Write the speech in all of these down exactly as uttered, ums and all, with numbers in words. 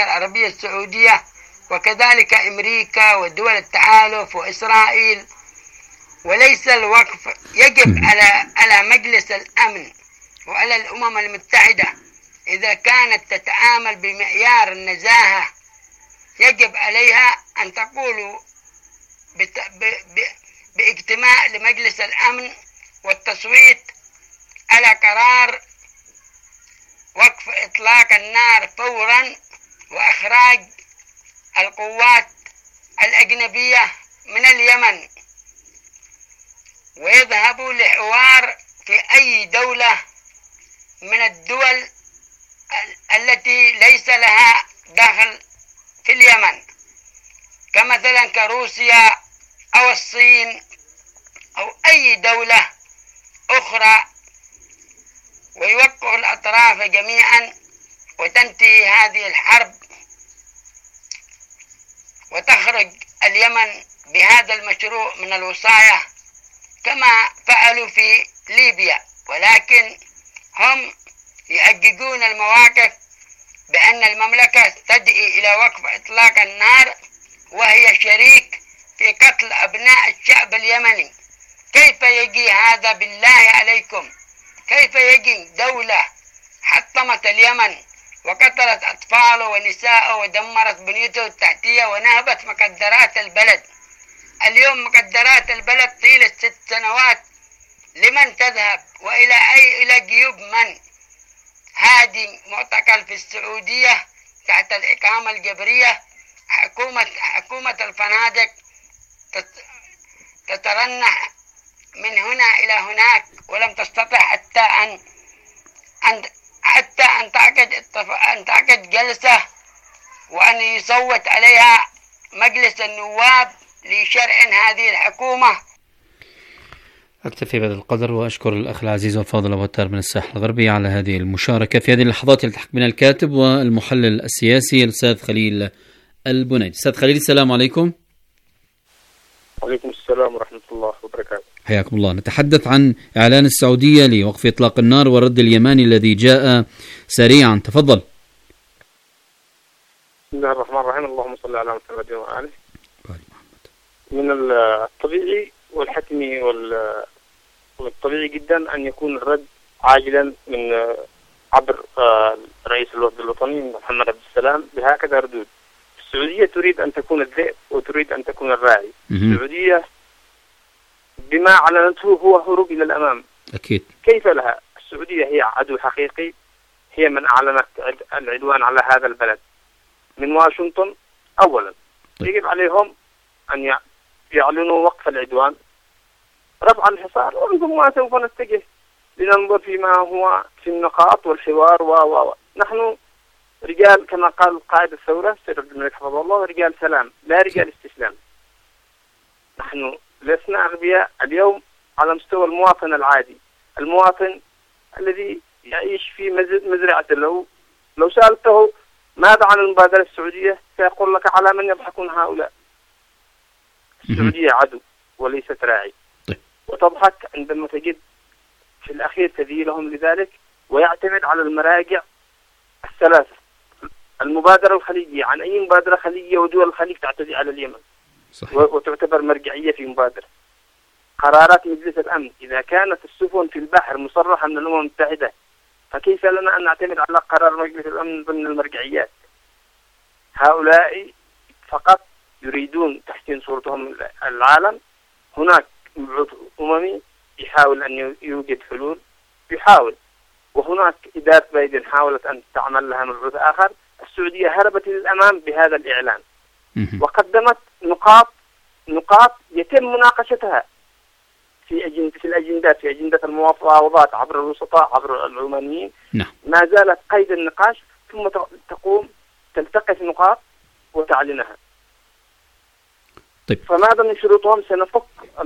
العربية السعودية وكذلك أمريكا ودول التحالف وإسرائيل. وليس الوقف يجب على على مجلس الأمن وعلى الأمم المتحدة إذا كانت تتعامل بمعيار النزاهة يجب عليها أن تقول باجتماع لمجلس الأمن والتصويت على قرار وقف إطلاق النار فورا وإخراج القوات الأجنبية من اليمن، ويذهبوا لحوار في أي دولة من الدول التي ليس لها دخل في اليمن، كمثلا كروسيا أو الصين أو أي دولة أخرى، ويوقع الأطراف جميعا وتنتهي هذه الحرب وتخرج اليمن بهذا المشروع من الوصاية كما فعلوا في ليبيا. ولكن هم يؤججون المواقف بأن المملكة تدعي إلى وقف إطلاق النار وهي شريك في قتل أبناء الشعب اليمني. كيف يجي هذا بالله عليكم؟ كيف يجي دولة حطمت اليمن وقتلت أطفاله ونساءه ودمرت بنيته التحتية ونهبت مقدرات البلد؟ اليوم مقدرات البلد طيلة ست سنوات لمن تذهب وإلى أي إلى جيوب من؟ هادي معتقل في السعودية تحت الإقامة الجبرية. حكومة حكومة الفنادق تترنح من هنا إلى هناك ولم تستطع حتى أن أن حتى أن تعقد أن تعقد جلسة وأن يصوت عليها مجلس النواب لشرع هذه الحكومة. أكتفي بهذا القدر وأشكر الأخ العزيز والفاضل أبو التار من الساحل الغربي على هذه المشاركة في هذه اللحظات. يلتحق بنا الكاتب والمحلل السياسي الأستاذ خليل البنيدي. أستاذ خليل، السلام عليكم. وعليكم السلام ورحمة الله وبركاته. حياكم الله. نتحدث عن إعلان السعودية لوقف إطلاق النار والرد اليماني الذي جاء سريعا. تفضل. بسم الله الرحمن الرحيم. اللهم صل على محمد وآله. من الطبيعي والحتمي والطبيعي جدا أن يكون الرد عاجلا من عبر رئيس الوفد الوطني محمد عبد السلام بهكذا ردود. السعودية تريد أن تكون الذئب وتريد أن تكون الراعي. السعودية بما أعلنته هو هروب إلى الأمام. أكيد. كيف لها؟ السعودية هي عدو حقيقي، هي من أعلنت العدوان على هذا البلد من واشنطن. أولا يجب عليهم أن يعلنوا وقف العدوان، رفع الحصار، ومن ثم سوف نتجه لننظر فيما هو في النقاط والحوار و و نحن رجال كما قال قائد الثورة سيد عبد الملك حفظه الله، رجال سلام لا رجال استسلام. نحن لسنا أغبياء. اليوم على مستوى المواطن العادي، المواطن الذي يعيش في مزرعة، لو لو سألته ماذا عن المبادرة السعودية سيقول لك على من يضحكون هؤلاء. السعودية عدو وليست راعي، وتضحك عندما تجد في الأخير تذييلهم لذلك، ويعتمد على المراجع الثلاثة. المبادرة الخليجية، عن أي مبادرة خليجية ودول الخليج تعتدي على اليمن صحيح. وتعتبر مرجعية في مبادرة. قرارات مجلس الأمن إذا كانت السفن في البحر مصرحة من الأمم المتحدة، فكيف لنا أن نعتمد على قرار مجلس الأمن ضمن المرجعيات؟ هؤلاء فقط يريدون تحسين صورتهم العالم. هناك مبعوث أممي يحاول أن يوجد حلول، يحاول، وهناك إدارة بايدن حاولت أن تعمل لها مبعوث آخر. السعودية هربت للأمام بهذا الإعلان وقدمت نقاط نقاط يتم مناقشتها في أجندة في الأجندات في أجندة المفاوضات عبر الوسطاء عبر العمانيين. نعم. ما زالت قيد النقاش، ثم تقوم تلتقي في نقاط وتعلنها. طيب. فماذا من شروطهم؟ سنفك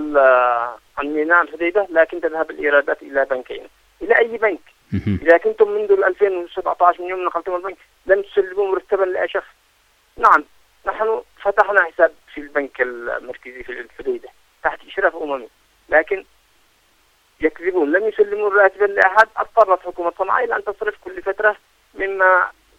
عن ميناء الحديدة، لكن تذهب الإيرادات إلى بنكين. إلى أي بنك؟ إذا كنتم منذ ألفين وسبعة عشر من يوم نقلتم البنك لم تسلموا مرتبا لأي شخص. نعم، نحن فتحنا حساب في البنك المركزي في الحديدة تحت إشراف أممي، لكن يكذبون، لم يسلموا راتبا لأحد. اضطرت حكومة صنعاء إلى أن تصرف كل فترة مما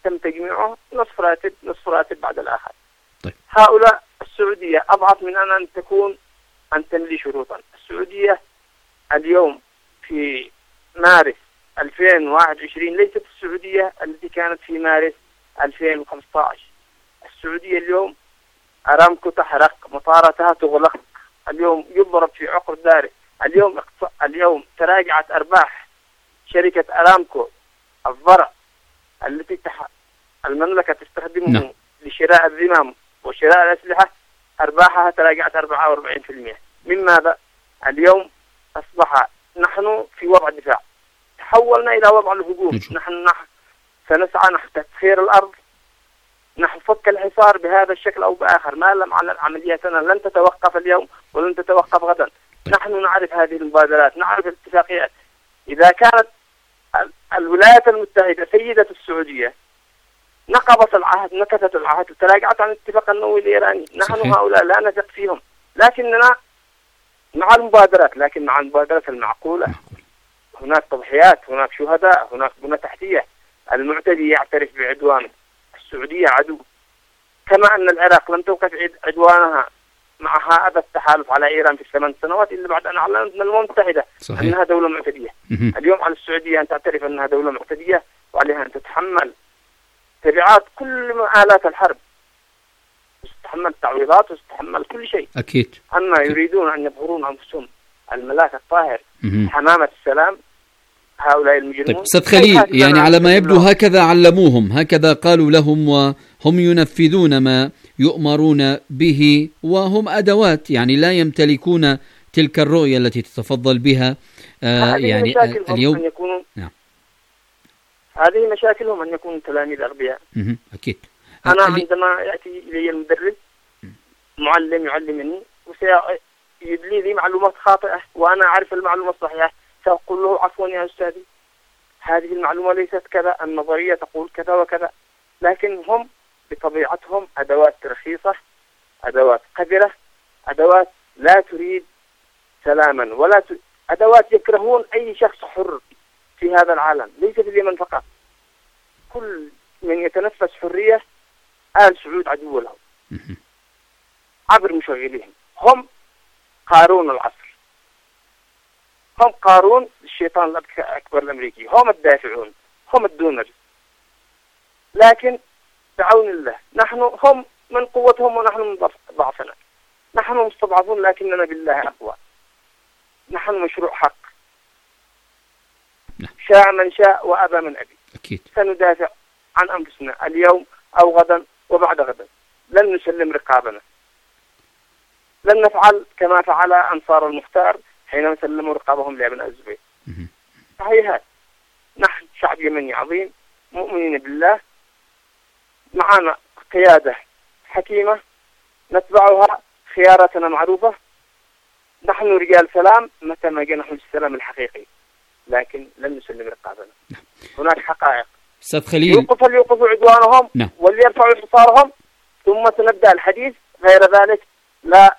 تم تجميعه نصف راتب نصف راتب بعد الآخر. طيب. هؤلاء السعودية أضعف من أن تكون أن تملي شروطا. السعودية اليوم في مارس ألفين وواحد وعشرين ليست السعودية التي كانت في مارس ألفين وخمسة عشر. السعودية اليوم أرامكو تحرق، مطاراتها تغلق، اليوم يضرب في عقر داره. اليوم اليوم تراجعت أرباح شركة أرامكو الضرع التي تح... المملكة تستخدمه نعم. لشراء الذمام وشراء الأسلحة، أرباحها تراجعت أربعة وأربعين بالمئة. من ماذا؟ اليوم أصبح نحن في وضع الدفاع، تحولنا إلى وضع الهجوم. نجم. نحن نح... سنسعى نحو تسخير الأرض، نحن فك الحصار بهذا الشكل أو بآخر. ما لم عملياتنا لن تتوقف اليوم ولن تتوقف غدا. نحن نعرف هذه المبادرات، نعرف الاتفاقيات. إذا كانت الولايات المتحدة سيدة السعودية نقضت العهد، نكثت العهد، تراجعت عن الاتفاق النووي الإيراني، نحن صحيح. هؤلاء لا نثق فيهم، لكننا مع المبادرات، لكن مع المبادرات المعقولة. هناك تضحيات، هناك شهداء، هناك بنى تحتية. المعتدي يعترف بعدوانه. السعودية عدو، كما أن العراق لم توقف عدوانها مع هذا التحالف على إيران في الثمان سنوات إلا بعد أن أعلنت الأمم المتحدة صحيح. أنها دولة معتدية. مهم. اليوم على السعودية أن تعترف أنها دولة معتدية، وعليها أن تتحمل تبعات كل آلات الحرب، وتتحمل تعويضات وتتحمل كل شيء. أكيد. أما يريدون أن يظهرون أنفسهم الملاك الطاهر مهم. حمامة السلام، هؤلاء المجرمون. طيب أستاذ خليل، يعني على ما يبدو هكذا علموهم، هكذا قالوا لهم، وهم ينفذون ما يؤمرون به، وهم أدوات، يعني لا يمتلكون تلك الرؤية التي تتفضل بها. آه يعني آه اليوم أن يكونوا نعم. هذه مشاكلهم أن يكونوا تلاميذ أغبياء. أكيد. أنا اللي... عندما يأتي إلي المدرس معلم يعلمني وسيدلي لي معلومات خاطئة وأنا أعرف المعلومة الصحيحة، سأقول له عفوا يا أستاذي، هذه المعلومة ليست كذا، النظرية تقول كذا وكذا. لكن هم بطبيعتهم أدوات رخيصة، أدوات قذرة، أدوات لا تريد سلاما ولا ت... أدوات يكرهون أي شخص حر في هذا العالم، ليس في اليمن فقط. كل من يتنفس حرية آل سعود عدو لهم عبر مشغليهم. هم قارون العصر، هم قارون الشيطان الأكبر الأمريكي، هم الدافعون، هم الدونر. لكن بعون الله نحن هم من قوتهم ونحن من ضعفنا. نحن مستضعفون لكننا بالله أقوى. نحن مشروع حق، شاء من شاء وأبى من أبي. أكيد. سندافع عن أنفسنا اليوم أو غدا وبعد غدا. لن نسلم رقابنا، لن نفعل كما فعل أنصار المختار حينما سلموا رقابهم لأبناء الزبير. صحيح، نحن شعب يمني عظيم مؤمنين بالله، معنا قيادة حكيمة نتبعها، خياراتنا معروفة. نحن رجال سلام متى ما جاء نحن السلام الحقيقي، لكن لن نسلم رقابنا. هناك حقائق. أستاذ خليل، يوقف فليوقفوا عدوانهم نعم. وليرفعوا حصارهم، ثم سنبدأ الحديث. غير ذلك لا،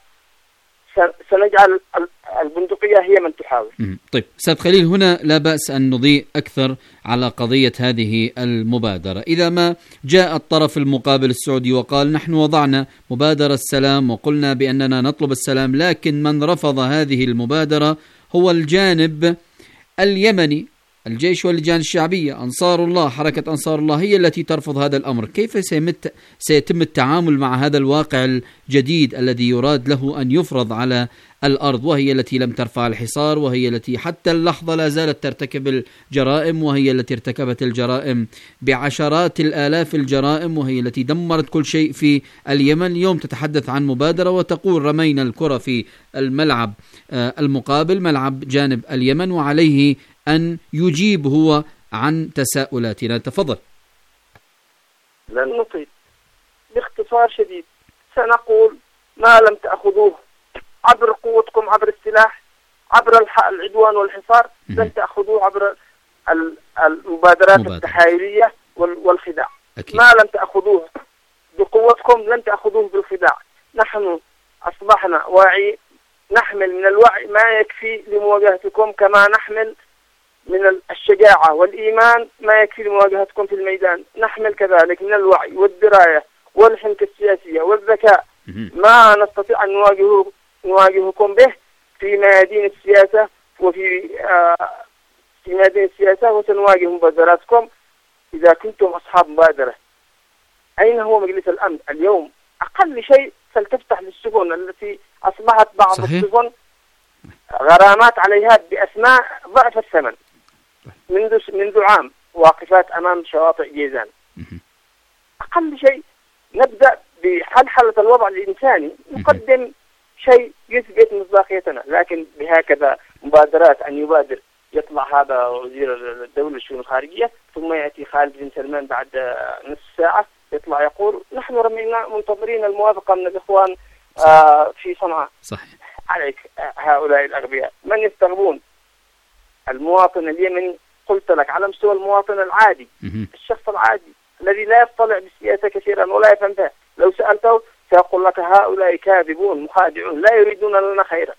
سنجعل البندقية هي من تحاول. طيب أستاذ خليل، هنا لا بأس أن نضيء أكثر على قضية هذه المبادرة. إذا ما جاء الطرف المقابل السعودي وقال نحن وضعنا مبادرة السلام وقلنا بأننا نطلب السلام، لكن من رفض هذه المبادرة هو الجانب اليمني، الجيش واللجان الشعبية، أنصار الله، حركة أنصار الله هي التي ترفض هذا الأمر. كيف سيتم التعامل مع هذا الواقع الجديد الذي يراد له أن يفرض على الأرض، وهي التي لم ترفع الحصار، وهي التي حتى اللحظة لا زالت ترتكب الجرائم، وهي التي ارتكبت الجرائم بعشرات الآلاف الجرائم، وهي التي دمرت كل شيء في اليمن. اليوم تتحدث عن مبادرة وتقول رمينا الكرة في الملعب المقابل، ملعب جانب اليمن، وعليه أن يجيب هو عن تساؤلاتنا. تفضل. لن نطيل، باختصار شديد سنقول ما لم تأخذوه عبر قوتكم، عبر السلاح، عبر العدوان والحصار، لن تأخذوه عبر المبادرات مبادرة. التحايلية والخداع. أكيد. ما لم تأخذوه بقوتكم لن تأخذوه بالخداع. نحن أصبحنا واعي، نحمل من الوعي ما يكفي لمواجهتكم، كما نحمل من الشجاعة والإيمان ما يكفي لمواجهتكم في الميدان. نحمل كذلك من الوعي والدراية والحنكة السياسية والذكاء ما نستطيع أن نواجه نواجهكم به في ميادين السياسة وفي آه في ميادين السياسة، وسنواجه مبادراتكم إذا كنتم أصحاب مبادرة. أين هو مجلس الأمن اليوم؟ أقل شيء فلتفتح للسفن التي أصبحت بعض صحيح. السفن غرامات عليها بأسماء ضعف الثمن منذ منذ عام واقفات أمام شواطئ جيزان. أقل شيء نبدأ بحلحلة الوضع الإنساني، نقدم شيء يثبت مصداقيتنا، لكن بهكذا مبادرات أن يبادر يطلع هذا وزير الدولة الشؤون الخارجية ثم يأتي خالد بن سلمان بعد نصف ساعة يطلع يقول نحن رمينا منتظرين الموافقة من الإخوان آه في صنعاء. صحيح. عليك هؤلاء الأغبياء من يستغبون؟ المواطن اليمني قلت لك على مستوى المواطن العادي الشخص العادي الذي لا يطلع بالسياسة كثيرا ولا يفهم بها، لو سألته سيقول لك هؤلاء كاذبون مخادعون لا يريدون لنا خيرا.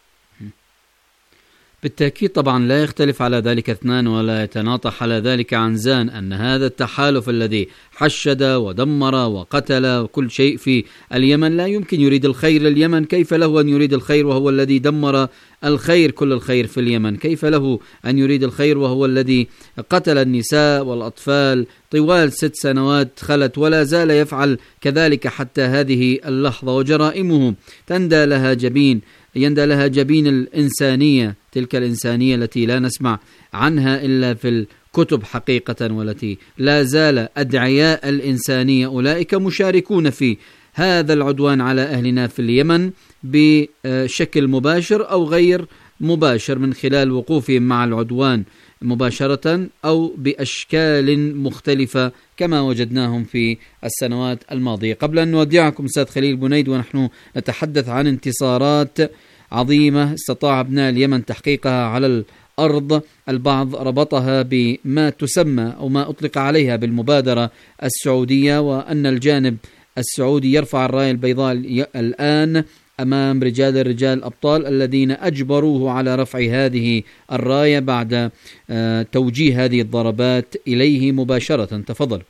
بالتأكيد طبعا لا يختلف على ذلك اثنان ولا يتناطح على ذلك عنزان، أن هذا التحالف الذي حشد ودمر وقتل وكل شيء في اليمن لا يمكن يريد الخير لليمن. كيف له أن يريد الخير وهو الذي دمر الخير كل الخير في اليمن؟ كيف له أن يريد الخير وهو الذي قتل النساء والأطفال طوال ست سنوات خلت ولا زال يفعل كذلك حتى هذه اللحظة، وجرائمه تندى لها جبين يندى لها جبين الإنسانية، تلك الإنسانية التي لا نسمع عنها إلا في الكتب حقيقة، والتي لا زال أدعياء الإنسانية أولئك مشاركون في هذا العدوان على أهلنا في اليمن بشكل مباشر أو غير مباشر من خلال وقوفهم مع العدوان مباشرة أو بأشكال مختلفة كما وجدناهم في السنوات الماضية. قبل أن نودعكم أستاذ خليل بنيد ونحن نتحدث عن انتصارات عظيمة استطاع أبناء اليمن تحقيقها على الأرض، البعض ربطها بما تسمى أو ما أطلق عليها بالمبادرة السعودية، وأن الجانب السعودي يرفع الراية البيضاء الآن أمام رجال الرجال الأبطال الذين أجبروه على رفع هذه الراية بعد توجيه هذه الضربات إليه مباشرة. تفضل.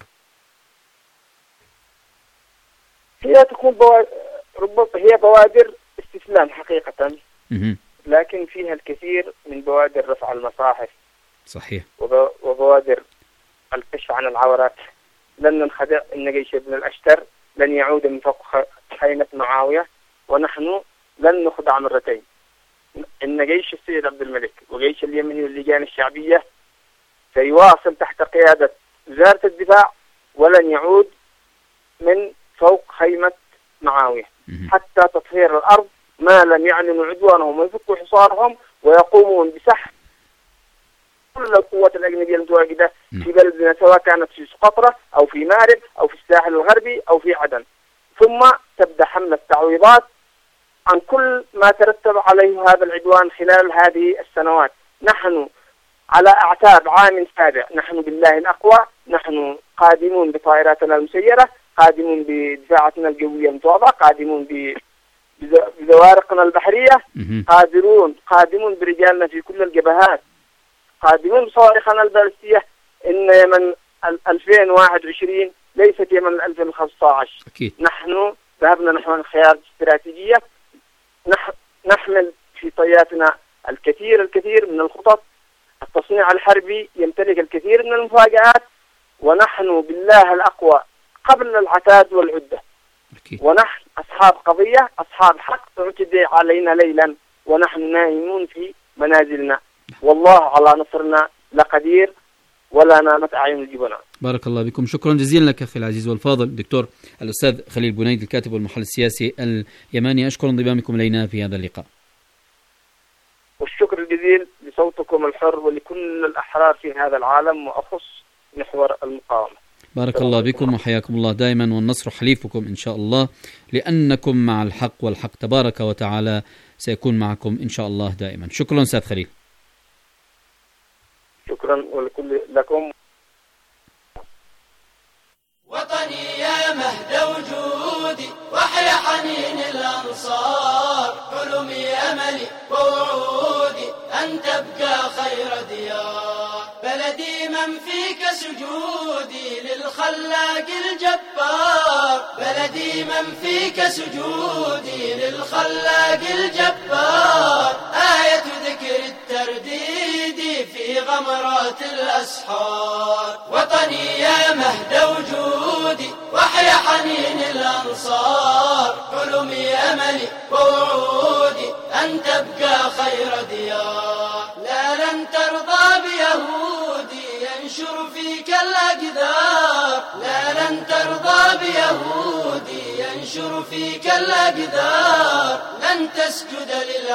هي تكون بوا... ربما هي بوادر استسلام حقيقة، لكن فيها الكثير من بوادر رفع المصاحف. صحيح. وب... وبوادر الكشف عن العورات. لن ننخدع إن جيش ابن الأشتر لن يعود من فوق خيمة معاوية، ونحن لن نخدع مرتين. إن جيش السيد عبد الملك وجيش اليمني واللجان الشعبية سيواصل تحت قيادة وزارة الدفاع ولن يعود من فوق خيمة معاوية حتى تطهير الأرض ما لم يعلنوا عدوانهم ويفكوا حصارهم ويقومون بسحب كل القوات الأجنبية المتواجدة في بلدنا، سواء كانت في سقطرى أو في مارب أو في الساحل الغربي أو في عدن، ثم تبدأ حملة تعويضات عن كل ما ترتب عليه هذا العدوان خلال هذه السنوات. نحن على أعتاب عام سابع، نحن بالله الأقوى، نحن قادمون بطائراتنا المسيرة، قادمون بدفاعاتنا الجوية المتواضعة، قادمون بزوارقنا البحرية، قادرون قادمون برجالنا في كل الجبهات، قادمون بصواريخنا البالستية. إن يمن ألفين وواحد وعشرين ليست يمن ألفين وخمسة عشر. أكيد. نحن ذهبنا نحو الخيار الاستراتيجية، نح نحمل في طياتنا الكثير الكثير من الخطط. التصنيع الحربي يمتلك الكثير من المفاجآت، ونحن بالله الأقوى قبل العتاد والعدة. أكيد. ونحن أصحاب قضية، أصحاب حق، اعتدي علينا ليلا ونحن نائمون في منازلنا، والله على نصرنا لقدير ولا نامت أعين الجبناء. بارك الله بكم، شكرا جزيلا لك أخي العزيز والفاضل الدكتور الأستاذ خليل بنيد الكاتب والمحلل السياسي اليماني. أشكر انضمامكم إلينا في هذا اللقاء. والشكر الجزيل لصوتكم الحر ولكل الأحرار في هذا العالم وأخص محور المقاومة. بارك الله بكم وحياكم الله دائما، والنصر حليفكم إن شاء الله، لأنكم مع الحق والحق تبارك وتعالى سيكون معكم إن شاء الله دائما. شكرا أستاذ خليل. شكرا ولكل لكم. وطني يا مهد وجودي وحيا حنين الأنصار، حلمي أملي ووعودي أن تبقى خير ديار. سجودي للخلاق الجبار، بلدي من فيك سجودي للخلاق الجبار، آية ذكر الترديد في غمرات الأسحار. وطني يا مهد وجودي وحيا حنين الأنصار، حلمي أملي ووعودي أن تبقى خير ديار. لا لن ترضى بيهودي ينشر فيك الأقدار، لا لن ترضى بيهودي ينشر فيك الأقدار، لن تسجد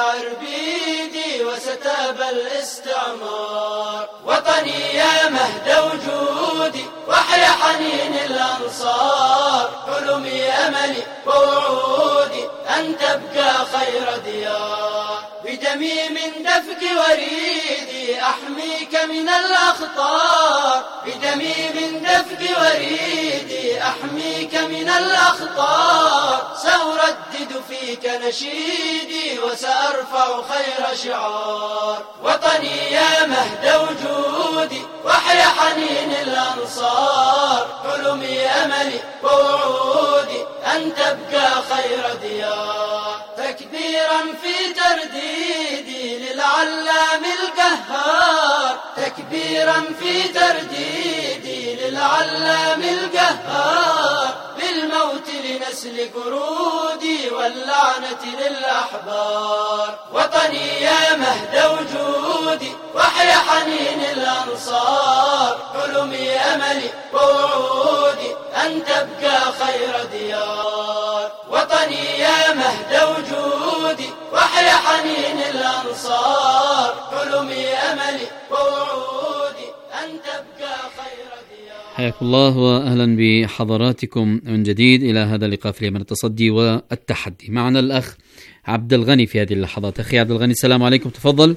للعربيد وستابى الاستعمار. وطني يا مهد وجودي وحيا حنين الأنصار، حلمي أملي ووعودي أن تبقى خير ديار. بدمي من دفق وريدي أحميك من الأخطار، بدمي من دفق وريدي أحميك من الأخطار، سأردد فيك نشيدي وسأرفع خير شعار. وطني يا مهد وجودي وحيا حنين الأنصار، حلمي أملي ووعودي أن تبقى خير ديار. تكبيرا في ترديدي للعلام القهار، تكبيرا في ترديدي للعلام القهار، بالموت لنسل قرودي واللعنة للأحبار. وطني يا مهد وجودي وحيا حنين الأنصار، حلمي أملي ووعودي أن تبقى خير ديار. وطني يا مهد وجودي وحيا حنين الأنصار، حلمي أملي ووعودي أن تبقى خير ديار. حياكم الله وأهلا بحضراتكم من جديد إلى هذا اللقاء في اليمن التصدي والتحدي. معنا الأخ عبد الغني في هذه اللحظات. أخي عبد الغني السلام عليكم، تفضل.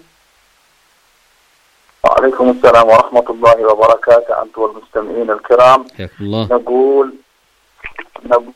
وعليكم السلام ورحمة الله وبركاته. أنت والمستمعين الكرام. حياكم الله. نقول نقول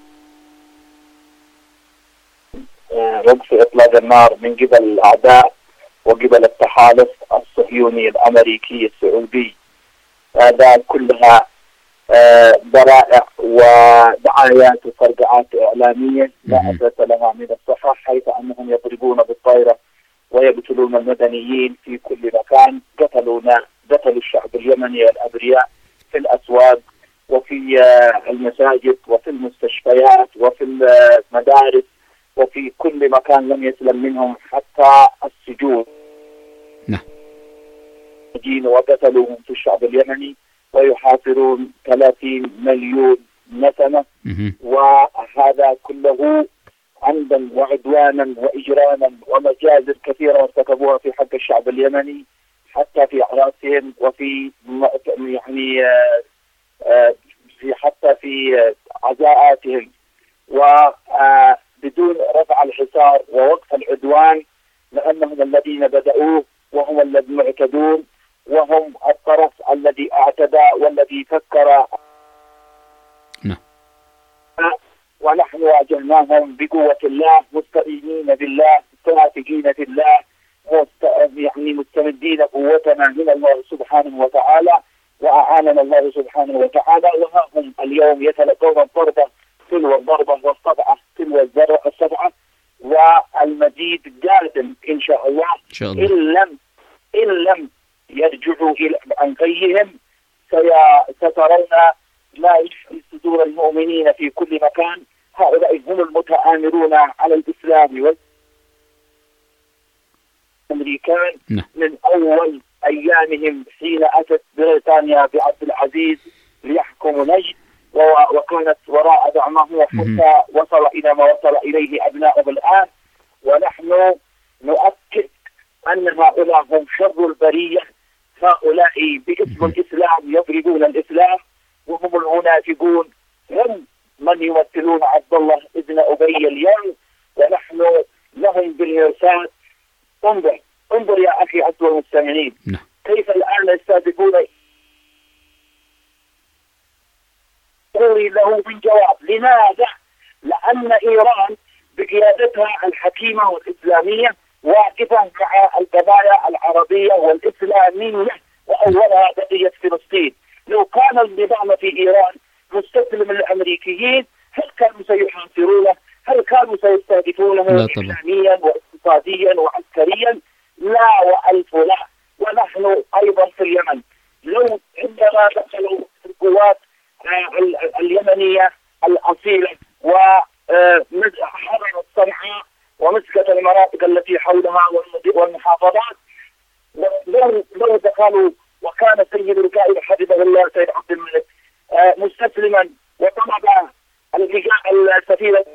وقف إطلاق النار من قبل الأعداء وقبل التحالف الصهيوني الأمريكي السعودي، هذا كلها ذرائع ودعايات وفرقعات إعلامية لا أساس لها من الصحة، حيث أنهم يضربون بالطائرة ويقتلون المدنيين في كل مكان. قتلونا قتلوا الشعب اليمني الأبرياء في الأسواق وفي المساجد وفي المستشفيات وفي المدارس وفي كل مكان، لم يسلم منهم حتى السجون. نعم. وقتلوهم في الشعب اليمني ويحاصرون ثلاثين مليون نسمة، وهذا كله عمدا وعدوانا وإجراما ومجازر كثيرة ارتكبوها في حق الشعب اليمني، حتى في أعراسهم وفي يعني في حتى في عزاءاتهم، وبدون رفع الحصار ووقف العدوان، لأنهم الذين بدأوه وهم الذين معتدون، وهم الطرف الذي اعتدى والذي فكر. نعم. ونحن واجهناهم بقوة الله، مستعينين بالله، مستنافقين في الله، يعني مستمدين قوتنا من الله سبحانه وتعالى، وأعاننا الله سبحانه وتعالى. وها هم اليوم يتلقون الضربة تلو الضربة والصدعة تلو السبعة، والمزيد قادم إن شاء الله. إن شاء الله. إن لم إن لم يرجعوا إلى عنقيهم سترون ما يشفي صدور المؤمنين في كل مكان. هؤلاء هم المتآمرون على الإسلام والأمريكان من أول أيامهم، حين أتت بريطانيا بعبد العزيز ليحكموا نجد، وكانت وراء دعمه حتى وصل إلى ما وصل إليه أبنائه الآن. ونحن نؤكد أن هؤلاء هم شر البرية، هؤلاء باسم الإسلام يضربون الإسلام، وهم المنافقون، هم من يمثلون عبد الله ابن أبي اليوم، ونحن لهم بالمرصاد. انظر انظر يا أخي عبد المستمعين، كيف الآن يستهدفون. قولي له من جواب. لماذا؟ لأن إيران بقيادتها الحكيمة والإسلامية واقفة مع القضايا العربية والإسلامية، وأولها قضية فلسطين. لو كان النظام في إيران مستسلم للأمريكيين هل كانوا سيحاصرونه؟ هل كانوا سيستهدفونه إعلاميا واقتصاديا وعسكريا؟ لا وألف لا. ونحن أيضا في اليمن لو عندما دخلوا القوات اليمنية الأصيلة وحررت صنعاء ومسكت المناطق التي حولها والمحافظات، لو لو دخلوا وكان سيد القائد حفظه الله سيد عبد الملك مستسلما وطلب الغاء السفينة،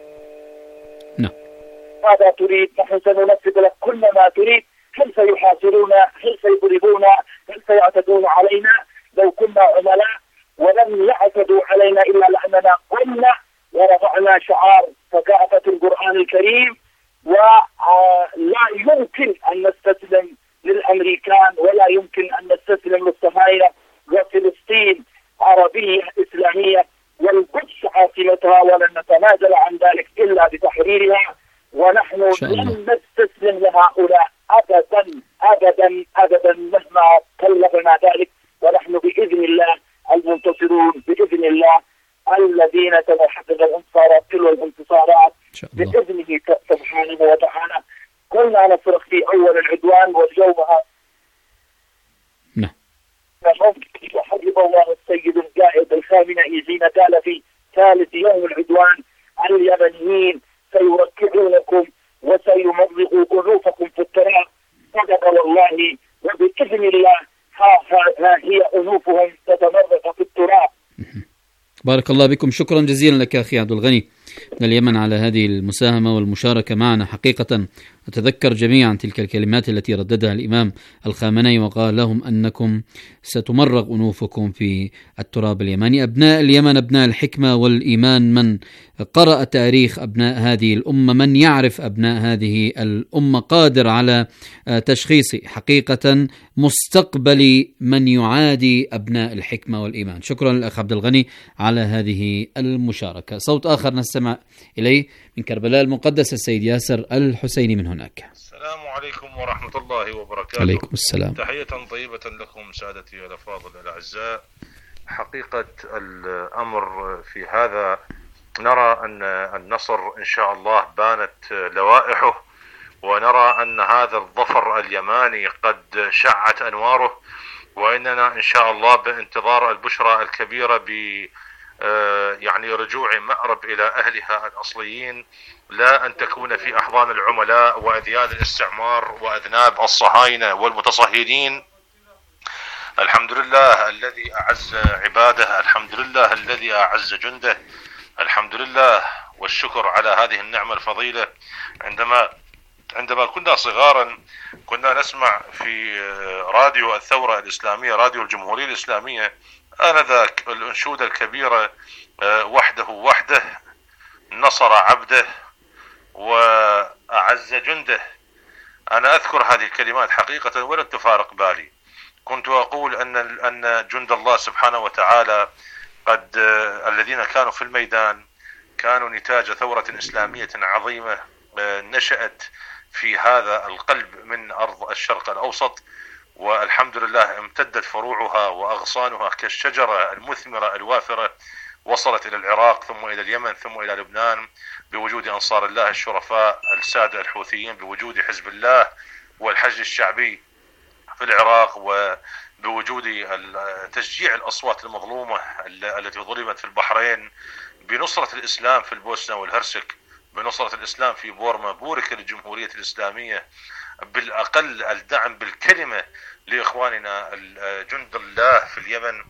نعم، ماذا تريد؟ نحن سننفذ لك كل ما تريد. هل سيحاصرونا؟ هل سيضربونا؟ هل سيعتدون علينا؟ لو كنا عملاء ولم يعتدوا علينا إلا لأننا قلنا ورفعنا شعار ثقافة القرآن الكريم، ولا يمكن أن نستسلم للأمريكان ولا يمكن أن نستسلم للصهاينة. وفلسطين عربية إسلامية والقدس عاصمتها، ولن نتنازل عن ذلك إلا بتحريرها، ونحن لن نستسلم لهؤلاء أبدا أبدا أبدا مهما كلفنا ذلك. ونحن بإذن الله المنتصرون، بإذن الله الذين سنحقق الانتصارات تلو الانتصارات بإذنه سبحانه وتعالى. كنا نصرخ في أول العدوان واليومها نعم وحفظ الله السيد القائد الخامنئي حين قال في ثالث يوم العدوان: اليمنيين سيركعونكم وسيمرغوا أنوفكم في التراب. صدق والله، وبإذن الله ها, ها, ها هي أنوفهم تتمرغ في التراب. بارك الله بكم. شكرا جزيلا لك أخي عبد الغني من اليمن على هذه المساهمة والمشاركة معنا. حقيقة أتذكر جميعا تلك الكلمات التي رددها الإمام الخامنئي وقال لهم أنكم ستمرغ أنوفكم في التراب اليمني. أبناء اليمن أبناء الحكمة والإيمان، من قرأ تاريخ أبناء هذه الأمة، من يعرف أبناء هذه الأمة قادر على تشخيص حقيقة مستقبل من يعادي أبناء الحكمة والإيمان. شكرا للأخ عبد الغني على هذه المشاركة. صوت آخر نستمع إليه من كربلاء المقدس، السيد ياسر الحسيني من هناك. السلام عليكم ورحمة الله وبركاته. عليكم السلام. تحية طيبة لكم سادتي الأفاضل الأعزاء. حقيقة الأمر في هذا نرى أن النصر إن شاء الله بانت لوائحه، ونرى أن هذا الظفر اليماني قد شعت أنواره، وإننا إن شاء الله بانتظار البشرى الكبيرة ب يعني رجوع مأرب إلى أهلها الأصليين، لا أن تكون في أحضان العملاء وأذيال الاستعمار وأذناب الصهاينة والمتصهينين. الحمد لله الذي أعز عباده، الحمد لله الذي أعز جنده، الحمد لله والشكر على هذه النعمة الفضيلة. عندما عندما كنا صغارا كنا نسمع في راديو الثورة الإسلامية، راديو الجمهورية الإسلامية، آنذاك الأنشودة الكبيرة: وحده وحده نصر عبده وأعز جنده. أنا أذكر هذه الكلمات حقيقة ولن تفارق بالي. كنت أقول أن أن جند الله سبحانه وتعالى قد الذين كانوا في الميدان كانوا نتاج ثورة إسلامية عظيمة نشأت في هذا القلب من أرض الشرق الأوسط، والحمد لله امتدت فروعها وأغصانها كالشجرة المثمرة الوافرة، وصلت إلى العراق ثم إلى اليمن ثم إلى لبنان بوجود أنصار الله الشرفاء السادة الحوثيين، بوجود حزب الله والحشد الشعبي في العراق، وبوجود تشجيع الأصوات المظلومة التي ظلمت في البحرين، بنصرة الإسلام في البوسنة والهرسك، بنصرة الإسلام في بورما. بورك للجمهورية الإسلامية بالأقل الدعم بالكلمة لإخواننا جند الله في اليمن.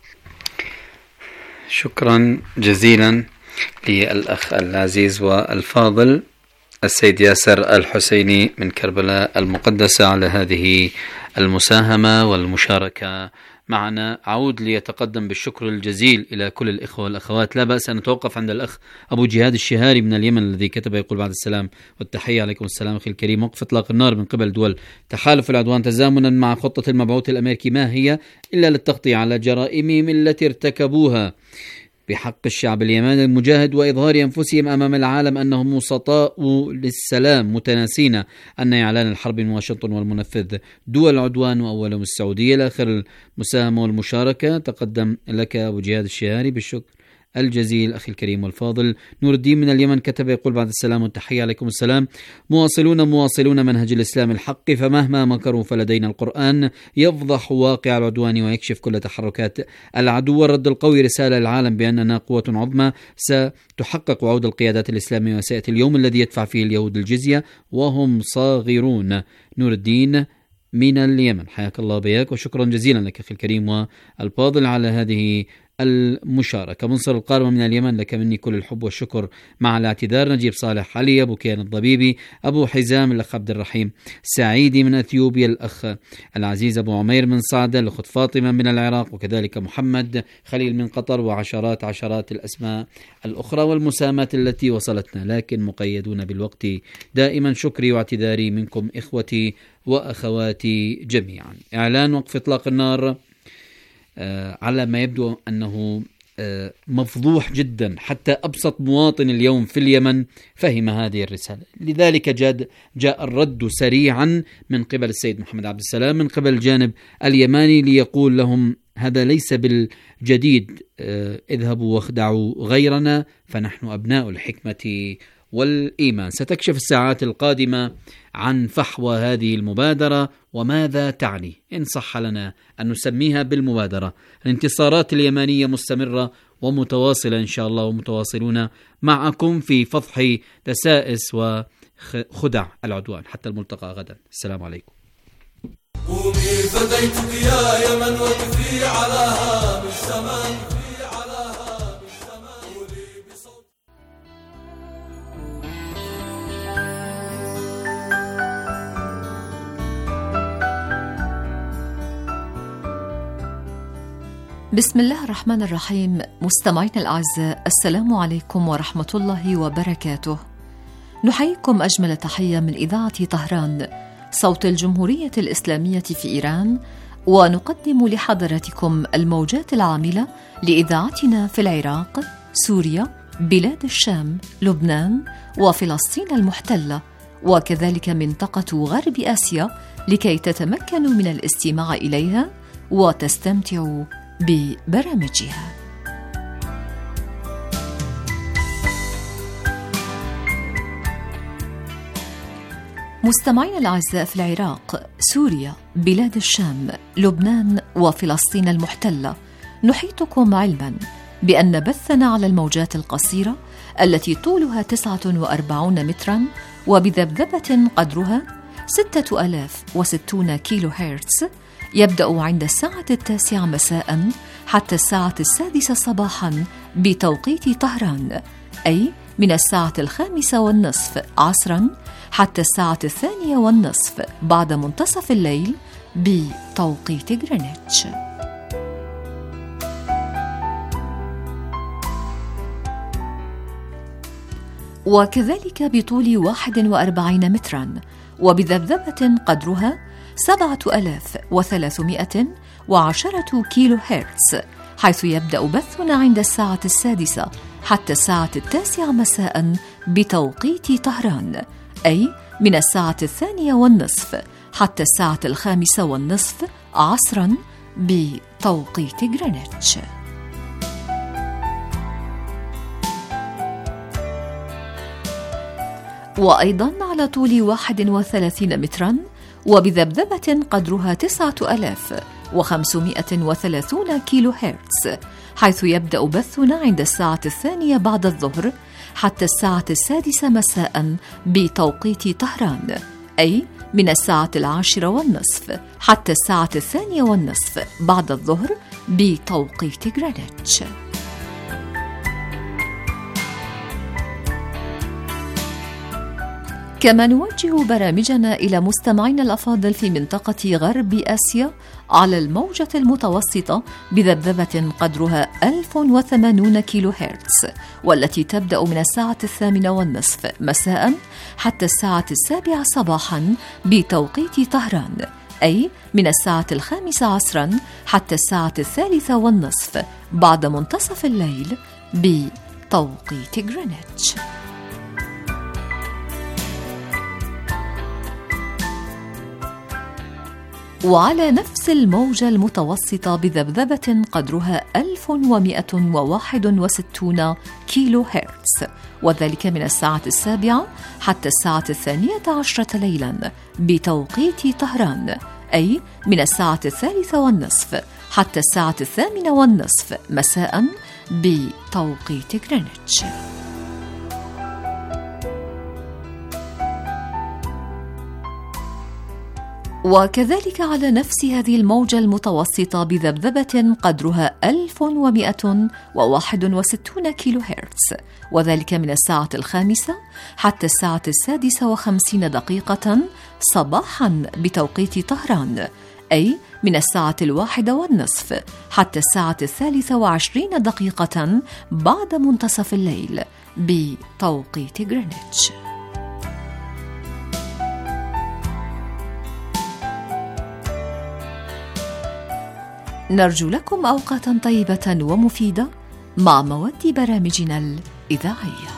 شكرا جزيلا للأخ العزيز والفاضل السيد ياسر الحسيني من كربلاء المقدسة على هذه المساهمة والمشاركة معنا. أعود ليتقدم بالشكر الجزيل إلى كل الإخوة والأخوات. لا بأس أن نتوقف عند الأخ أبو جهاد الشهاري من اليمن الذي كتب يقول: بعد السلام والتحية. عليكم السلام أخي الكريم. وقف إطلاق النار من قبل دول تحالف العدوان تزامنا مع خطة المبعوث الأمريكي ما هي إلا للتغطية على جرائمهم التي ارتكبوها بحق الشعب اليمني المجاهد وإظهار أنفسهم أمام العالم أنهم وسطاء للسلام، متناسين أن إعلان الحرب من واشنطن والمنفذ دول العدوان وأولهم السعودية. لآخر المساهمة والمشاركة تقدم لك أبو جهاد الشهاري بالشكر الجزيل أخي الكريم والفاضل. نور الدين من اليمن كتب يقول: بعد السلام والتحية عليكم السلام. مواصلون مواصلون منهج الإسلام الحق، فمهما مكروا فلدينا القرآن يفضح واقع العدوان ويكشف كل تحركات العدو. والرد القوي رسالة للعالم بأننا قوة عظمى ستحقق وعود القيادات الإسلامية، وسيأتي اليوم الذي يدفع فيه اليهود الجزية وهم صاغرون. نور الدين من اليمن، حياك الله بياك وشكرا جزيلا لك أخي الكريم والفاضل على هذه المشاركة. منصر القارمة من اليمن، لك مني كل الحب والشكر مع الاعتذار. نجيب صالح علي، أبو كيان الضبيبي، أبو حزام، الأخ عبد الرحيم سعيدي من أثيوبيا، الأخ العزيز أبو عمير من صعدة، الأخت فاطمة من العراق، وكذلك محمد خليل من قطر، وعشرات عشرات الأسماء الأخرى والمساهمات التي وصلتنا، لكن مقيدون بالوقت دائما. شكري واعتذاري منكم إخوتي وأخواتي جميعا. إعلان وقف إطلاق النار آه على ما يبدو أنه آه مفضوح جدا، حتى أبسط مواطن اليوم في اليمن فهم هذه الرسالة. لذلك جاد جاء الرد سريعا من قبل السيد محمد عبد السلام من قبل الجانب اليماني ليقول لهم هذا ليس بالجديد، آه اذهبوا واخدعوا غيرنا فنحن أبناء الحكمة والإيمان. ستكشف الساعات القادمة عن فحوى هذه المبادرة وماذا تعني، إن صح لنا أن نسميها بالمبادرة. الانتصارات اليمانية مستمرة ومتواصلة إن شاء الله، ومتواصلون معكم في فضح دسائس وخدع العدوان. حتى الملتقى غدا، السلام عليكم. قومي فديتك يا يمن وقفي على هام الزمان. بسم الله الرحمن الرحيم. مستمعينا الأعزاء، السلام عليكم ورحمة الله وبركاته. نحييكم أجمل تحية من إذاعة طهران، صوت الجمهورية الإسلامية في إيران، ونقدم لحضراتكم الموجات العاملة لإذاعتنا في العراق، سوريا، بلاد الشام، لبنان، وفلسطين المحتلة، وكذلك منطقة غرب آسيا، لكي تتمكنوا من الاستماع إليها وتستمتعوا ببرامجها. مستمعينا الأعزاء، في العراق، سوريا، بلاد الشام، لبنان، وفلسطين المحتلة، نحيطكم علما بأن بثنا على الموجات القصيرة التي طولها تسعة وأربعين مترا وبذبذبة قدرها ستة آلاف وستون كيلو هرتز يبدأ عند الساعة التاسعة مساء حتى الساعة السادسة صباحا بتوقيت طهران، أي من الساعة الخامسة والنصف عصرا حتى الساعة الثانية والنصف بعد منتصف الليل بتوقيت غرينتش. وكذلك بطول واحد وأربعين مترا وبذبذبة قدرها سبعة آلاف وثلاثمائة وعشرة كيلو هرتز، حيث يبدأ بثنا عند الساعة السادسة حتى الساعة التاسعة مساء بتوقيت طهران، أي من الساعة الثانية والنصف حتى الساعة الخامسة والنصف عصرا بتوقيت غرينتش. وأيضا على طول واحد وثلاثين مترا وبذبذبة قدرها تسعة آلاف وخمسمائة وثلاثون كيلو هرتز، حيث يبدأ بثنا عند الساعة الثانية بعد الظهر حتى الساعة السادسة مساء بتوقيت طهران، أي من الساعة العاشرة والنصف حتى الساعة الثانية والنصف بعد الظهر بتوقيت غرينتش. كما نوجه برامجنا إلى مستمعينا الأفاضل في منطقة غرب آسيا على الموجة المتوسطة بذبذبة قدرها ألف وثمانين كيلو هرتز، والتي تبدأ من الساعة الثامنة والنصف مساء حتى الساعة السابعة صباحا بتوقيت طهران، أي من الساعة الخامسة عصرا حتى الساعة الثالثة والنصف بعد منتصف الليل بتوقيت غرينتش. وعلى نفس الموجة المتوسطة بذبذبة قدرها ألف ومئة وواحد وستين كيلو هرتز، وذلك من الساعة السابعة حتى الساعة الثانية عشرة ليلا بتوقيت طهران، أي من الساعة الثالثة والنصف حتى الساعة الثامنة والنصف مساء بتوقيت غرينتش. وكذلك على نفس هذه الموجة المتوسطة بذبذبة قدرها ألف ومئة وواحد وستين كيلو هرتز، وذلك من الساعة الخامسة حتى الساعة السادسة وخمسين دقيقة صباحا بتوقيت طهران، أي من الساعة الواحدة والنصف حتى الساعة الثالثة وعشرين دقيقة بعد منتصف الليل بتوقيت غرينتش. نرجو لكم أوقاتا طيبة ومفيدة مع مواد برامجنا الإذاعية.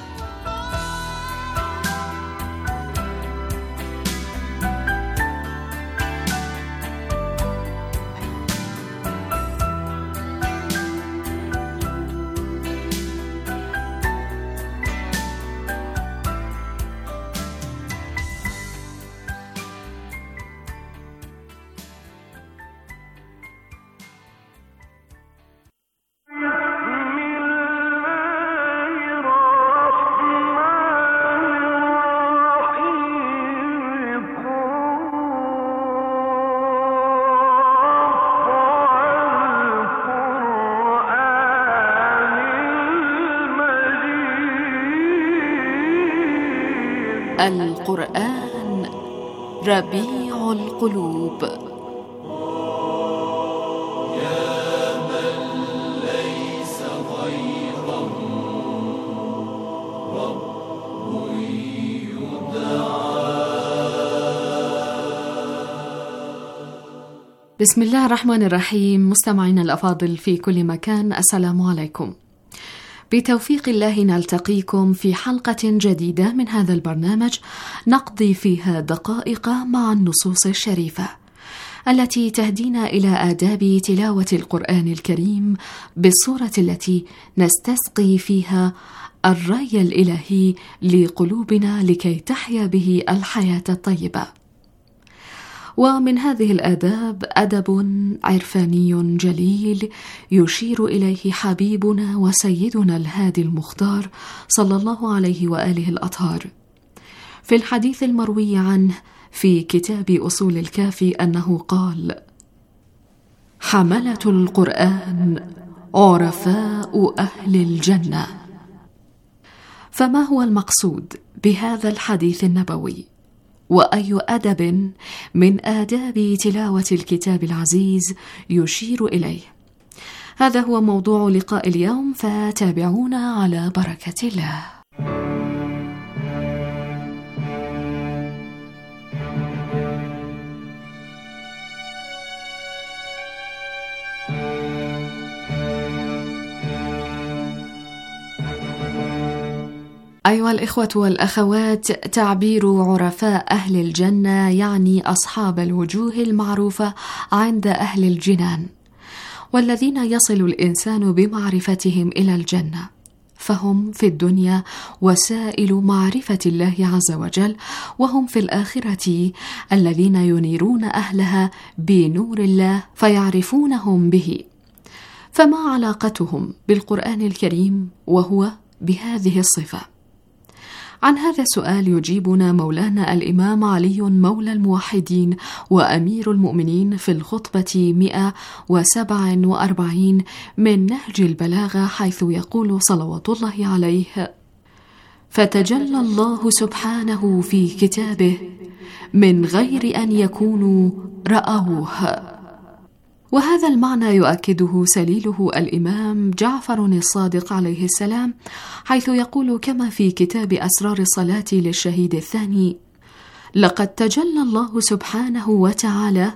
القرآن ربيع القلوب. يا من ليس غيره رب يدعى. بسم الله الرحمن الرحيم. مستمعينا الأفاضل في كل مكان، السلام عليكم. بتوفيق الله نلتقيكم في حلقة جديدة من هذا البرنامج نقضي فيها دقائق مع النصوص الشريفة التي تهدينا إلى آداب تلاوة القرآن الكريم بالصورة التي نستسقي فيها الري الإلهي لقلوبنا لكي تحيا به الحياة الطيبة. ومن هذه الآداب أدب عرفاني جليل يشير إليه حبيبنا وسيدنا الهادي المختار صلى الله عليه وآله الأطهار في الحديث المروي عنه في كتاب أصول الكافي أنه قال: حملة القرآن عرفاء أهل الجنة. فما هو المقصود بهذا الحديث النبوي؟ وأي أدب من آداب تلاوة الكتاب العزيز يشير إليه؟ هذا هو موضوع لقاء اليوم، فتابعونا على بركة الله. أيها الإخوة والأخوات، تعبير عرفاء أهل الجنة يعني أصحاب الوجوه المعروفة عند أهل الجنان، والذين يصل الإنسان بمعرفتهم إلى الجنة، فهم في الدنيا وسائل معرفة الله عز وجل، وهم في الآخرة الذين ينيرون أهلها بنور الله فيعرفونهم به. فما علاقتهم بالقرآن الكريم وهو بهذه الصفة؟ عن هذا السؤال يجيبنا مولانا الإمام علي مولى الموحدين وأمير المؤمنين في الخطبة مئة وسبعة وأربعين من نهج البلاغة، حيث يقول صلوات الله عليه: فتجلى الله سبحانه في كتابه من غير أن يكونوا رأوه. وهذا المعنى يؤكده سليله الإمام جعفر الصادق عليه السلام، حيث يقول كما في كتاب أسرار الصلاة للشهيد الثاني: لقد تجلى الله سبحانه وتعالى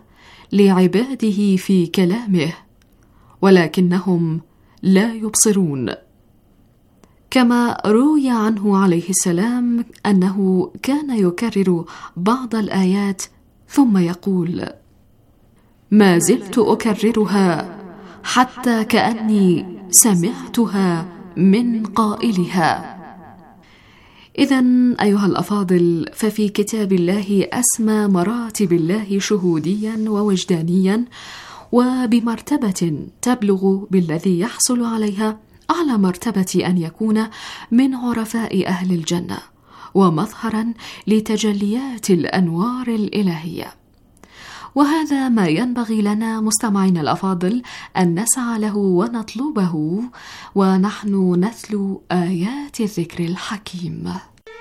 لعباده في كلامه، ولكنهم لا يبصرون. كما روي عنه عليه السلام أنه كان يكرر بعض الآيات ثم يقول: ما زلت أكررها حتى كأني سمعتها من قائلها. إذن أيها الأفاضل، ففي كتاب الله أسمى مراتب الله شهوديا ووجدانيا، وبمرتبة تبلغ بالذي يحصل عليها أعلى مرتبة أن يكون من عرفاء أهل الجنة، ومظهرا لتجليات الأنوار الإلهية. وهذا ما ينبغي لنا مستمعين الأفاضل أن نسعى له ونطلبه ونحن نتلو آيات الذكر الحكيم.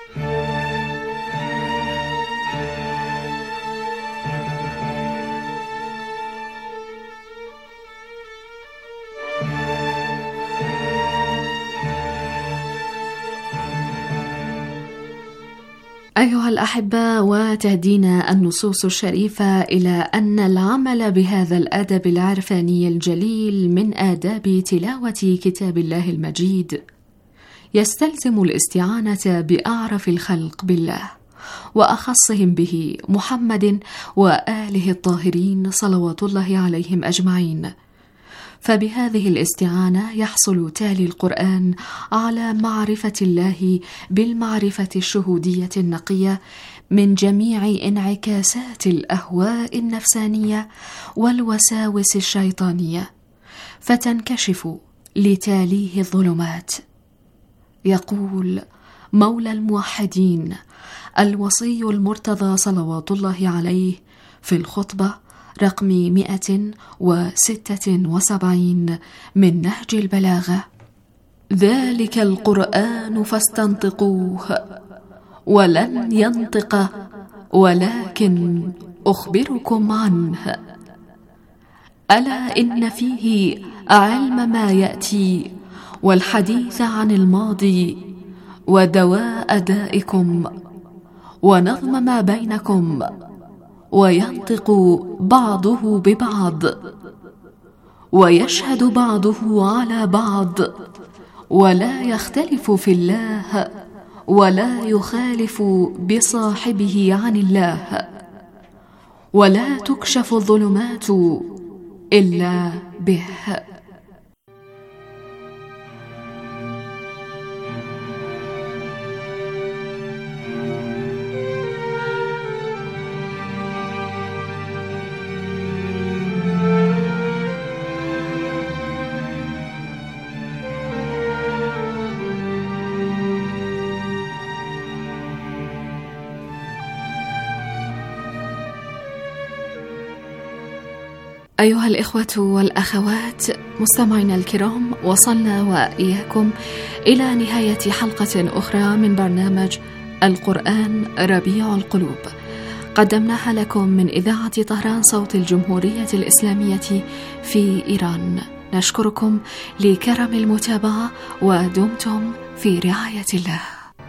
أيها الأحبة، وتهدينا النصوص الشريفة إلى أن العمل بهذا الأدب العرفاني الجليل من آداب تلاوة كتاب الله المجيد يستلزم الاستعانة بأعرف الخلق بالله، وأخصهم به محمد وآله الطاهرين صلوات الله عليهم أجمعين. فبهذه الاستعانة يحصل تالي القرآن على معرفة الله بالمعرفة الشهودية النقية من جميع انعكاسات الأهواء النفسانية والوساوس الشيطانية، فتنكشف لتاليه الظلمات. يقول مولى الموحدين الوصي المرتضى صلوات الله عليه في الخطبة رقم مئة وستة وسبعين من نهج البلاغة: ذلك القرآن فاستنطقوه ولن ينطق ولكن أخبركم عنه، ألا إن فيه علم ما يأتي والحديث عن الماضي ودواء دائكم ونظم ما بينكم، وينطق بعضه ببعض ويشهد بعضه على بعض، ولا يختلف في الله ولا يخالف بصاحبه عن الله، ولا تكشف الظلمات إلا به. أيها الإخوة والأخوات مستمعينا الكرام، وصلنا وإياكم إلى نهاية حلقة أخرى من برنامج القرآن ربيع القلوب، قدمناها لكم من إذاعة طهران صوت الجمهورية الإسلامية في إيران. نشكركم لكرم المتابعة، ودمتم في رعاية الله.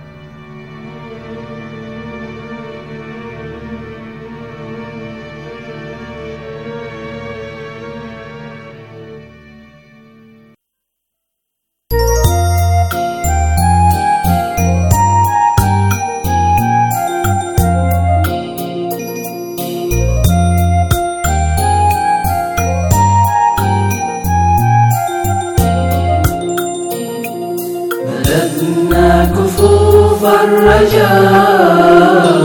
كفوف الرجاء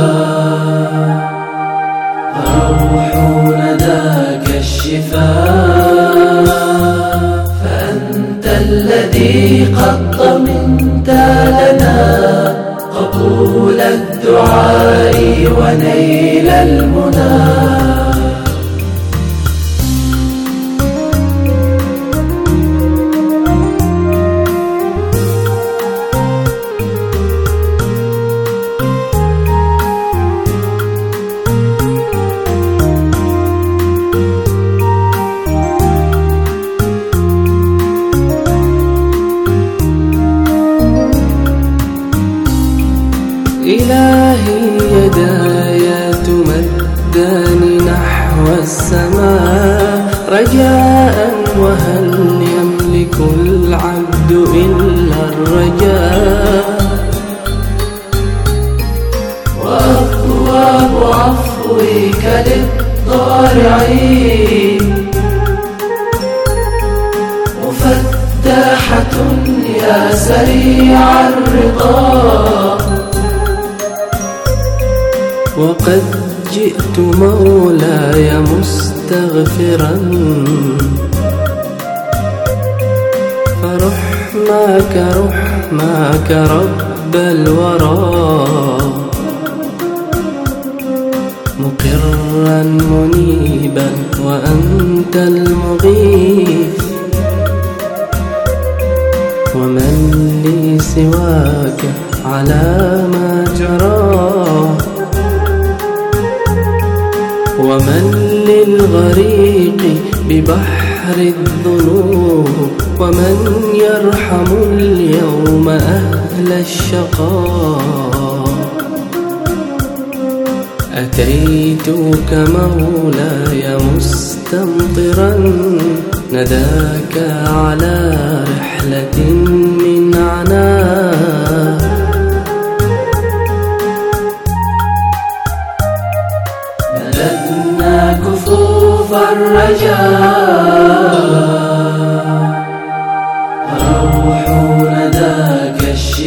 روح نداك الشفاء، فأنت الذي قد ضمنت لنا قبول الدعاء ونيل المنى. إلهي يداي تمدان نحو السماء، رجاء وهل يملك العبد إلا الرجاء وأبواب عفوك للضارعين مفتحة يا سريع الرضا وقد جئت مولاي مستغفرا فرحماك رحماك رب الورى مقرا منيبا وأنت المغيث ومن لي سواك على ما جرى ومن للغريق ببحر الذنوب ومن يرحم اليوم أهل الشقاء أتيتك مولاي مستمطرا نداك على رحلة من عناء مددنا كفوف الرجاء روح نداك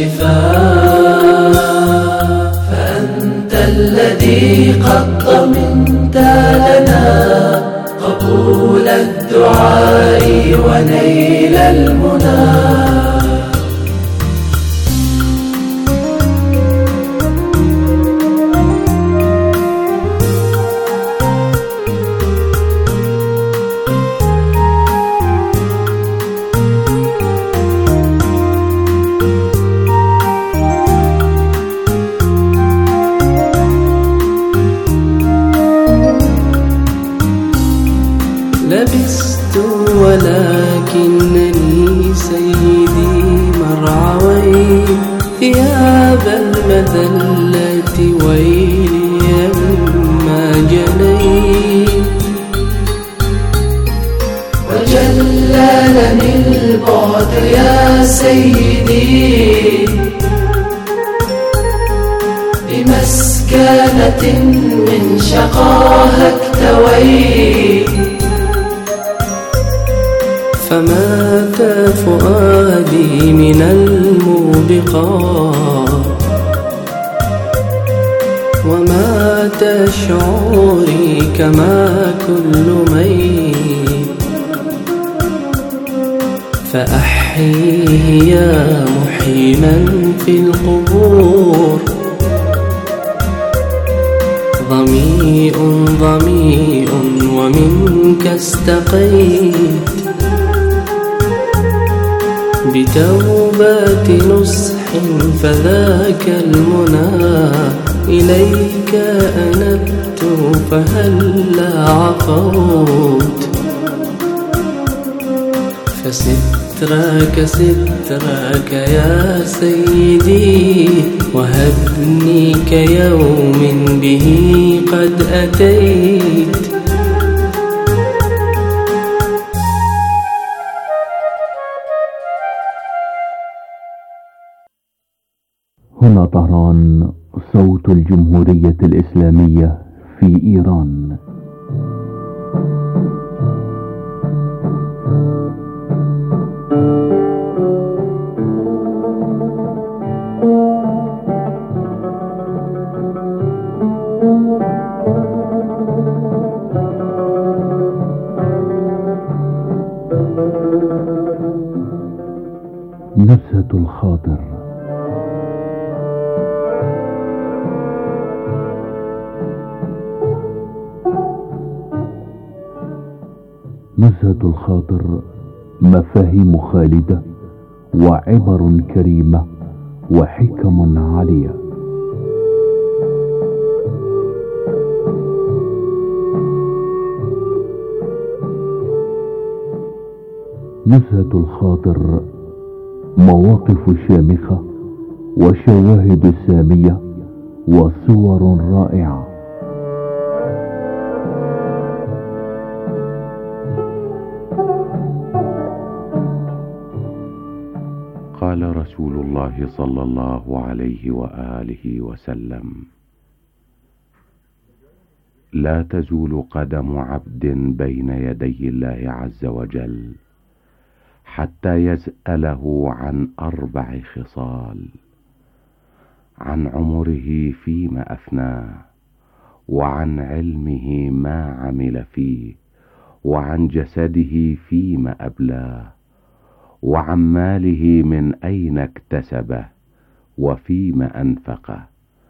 الشفاء فأنت الذي قد ضمنت لنا قبول الدعاء ونيل المنى لبست ولكنني سيدي مرعوي ثياب المذلة ويلي مما جنيت وجللني البعد يا سيدي بمسكنة من شقاها اكتويت فمات فؤادي من الموبقات ومات شعوري كما كل ميت فأحيه يا محيي من في القبور ظميء ظميء ومنك استقيت بتوبة نصح فذاك المنى إليك أنبت فهلا عفوت فسترك سترك يا سيدي وهبني كيوم به قد أتيت هنا طهران صوت الجمهورية الإسلامية في إيران. نزهة الخاطر. نزهة الخاطر مفاهيم خالدة وعبر كريمة وحكم عالية. نزهة الخاطر مواقف شامخة وشواهد سامية وصور رائعة. رسول الله صلى الله عليه وآله وسلم: لا تزول قدم عبد بين يدي الله عز وجل حتى يسأله عن أربع خصال: عن عمره فيما أفناه، وعن علمه ما عمل فيه، وعن جسده فيما أبلاه، وعن ماله من أين اكتسبه وفيما أنفقه.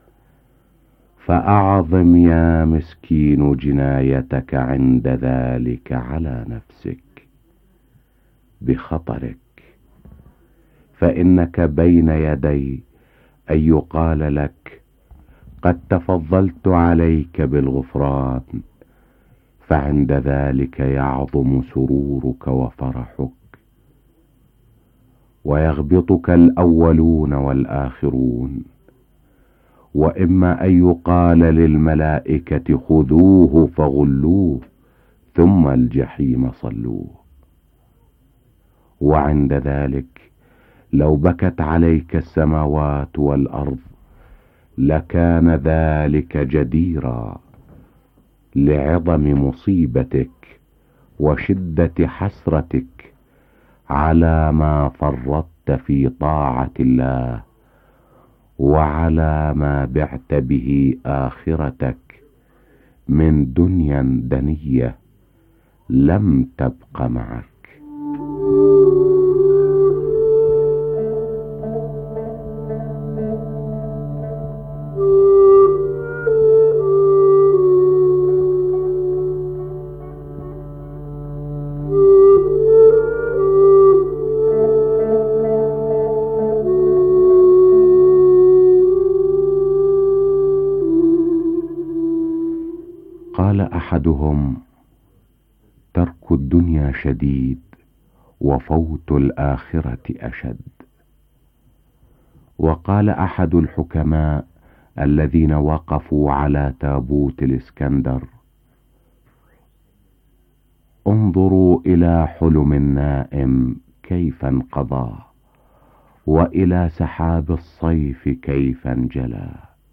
فأعظم يا مسكين جنايتك عند ذلك على نفسك بخطرك، فإنك بين يدي أن يقال لك: قد تفضلت عليك بالغفران، فعند ذلك يعظم سرورك وفرحك، ويغبطك الأولون والآخرون. وإما أن يقال للملائكة: خذوه فغلوه ثم الجحيم صلوه. وعند ذلك لو بكت عليك السماوات والأرض لكان ذلك جديرا لعظم مصيبتك وشدة حسرتك على ما فرطت في طاعة الله، وعلى ما بعت به آخرتك من دنيا دنية لم تبق معك. قال أحدهم: ترك الدنيا شديد وفوت الآخرة أشد. وقال أحد الحكماء الذين وقفوا على تابوت الإسكندر: انظروا إلى حلم النائم كيف انقضى، وإلى سحاب الصيف كيف انجلى.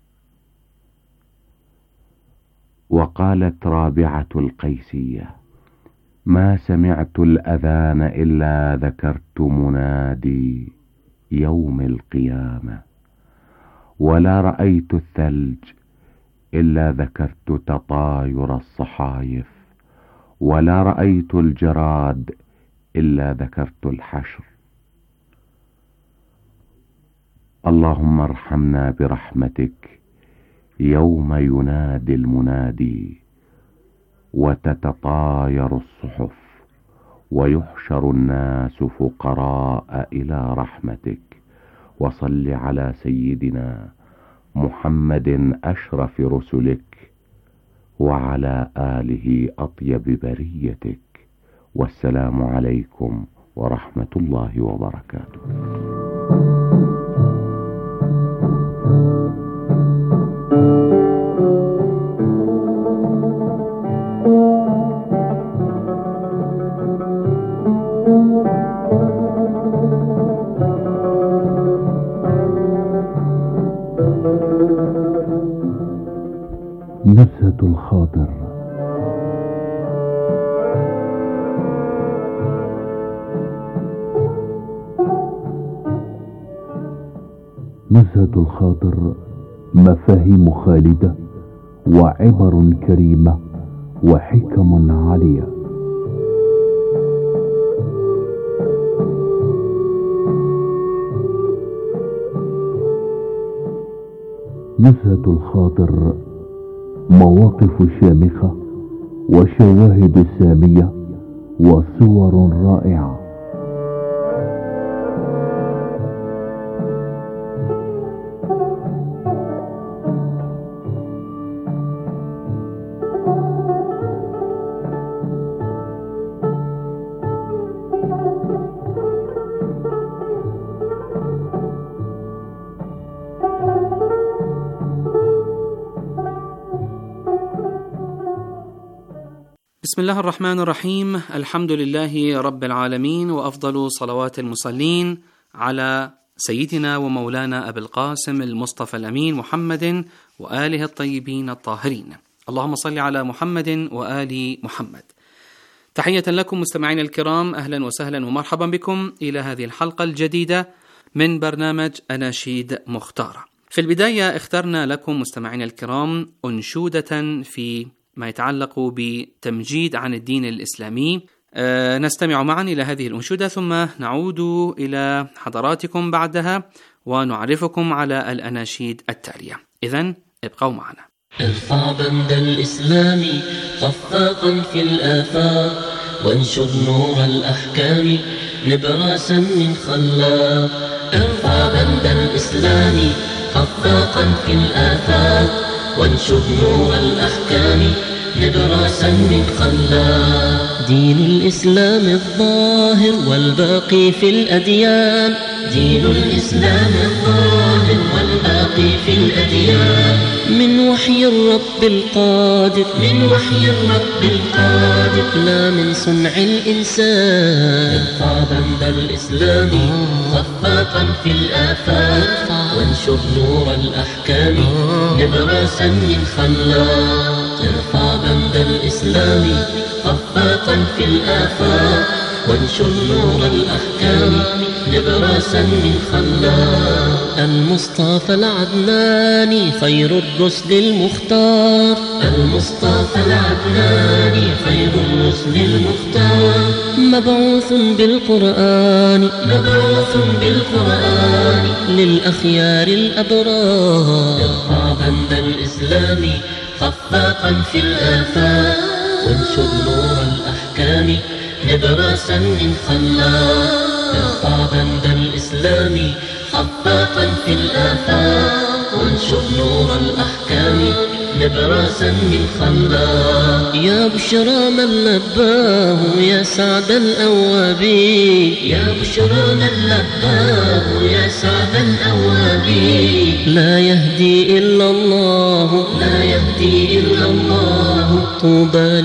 وقالت رابعة القيسية: ما سمعت الأذان إلا ذكرت منادي يوم القيامة، ولا رأيت الثلج إلا ذكرت تطاير الصحايف، ولا رأيت الجراد إلا ذكرت الحشر. اللهم ارحمنا برحمتك يوم ينادي المنادي وتتطاير الصحف ويحشر الناس فقراء إلى رحمتك. وصل على سيدنا محمد أشرف رسلك وعلى آله أطيب بريتك. والسلام عليكم ورحمة الله وبركاته. نزهة الخاطر. نزهة الخاطر مفاهيم خالدة وعبر كريمة وحكم عالية. نزهة الخاطر مواقف شامخة وشواهد سامية وصور رائعة. بسم الله الرحمن الرحيم. الحمد لله رب العالمين، وأفضل صلوات المصلين على سيدنا ومولانا أبي القاسم المصطفى الأمين محمد وآله الطيبين الطاهرين. اللهم صل على محمد وآل محمد. تحية لكم مستمعين الكرام، أهلا وسهلا ومرحبا بكم إلى هذه الحلقة الجديدة من برنامج أناشيد مختارة. في البداية اخترنا لكم مستمعين الكرام أنشودة في ما يتعلق بتمجيد عن الدين الإسلامي. أه نستمع معا إلى هذه الأنشودة ثم نعود إلى حضراتكم بعدها ونعرفكم على الأناشيد التالية. إذن ابقوا معنا. ارفع بند الإسلام خفاقا في الآفاق، وانشر نور الأحكام نبراسا من خلاق. ارفع بند الإسلام خفاقا في الآفاق، وانشر نور الأحكام نبراسا من خلاق. دين الإسلام الظاهر والباقي في الأديان، دين الإسلام الظاهر والباقي في الأديان، من وحي الرب القادر، من وحي الرب القادر، لا من صنع الإنسان. ارفع بند الإسلام خفاقا في الآفاق، وانشر نور الأحكام نبراسا من خلاق. ارفع بند الإسلام خفاقا في الآفاق، وانشر نور الأحكام نبراسا من خلاق. المصطفى العدناني خير الرسل المختار، المصطفى العدناني خير الرسل المختار، مبعوث بالقرآن، مبعوث بالقرآن للأخيار الأبرار. ارفع بند الإسلام خفاقا في الآفاق، وانشر نور الأحكام نبراسا من خلاق. ارفع بند الإسلام خفاقا في الآفاق، وانشر نور الأحكام نبراسا من خلاق. يا بشرى من لباه يا سعد الأوابين، يا بشرى من لباه يا سعد الأوابين، لا يهدي إلا الله، لا يهدي إلا الله، طوبى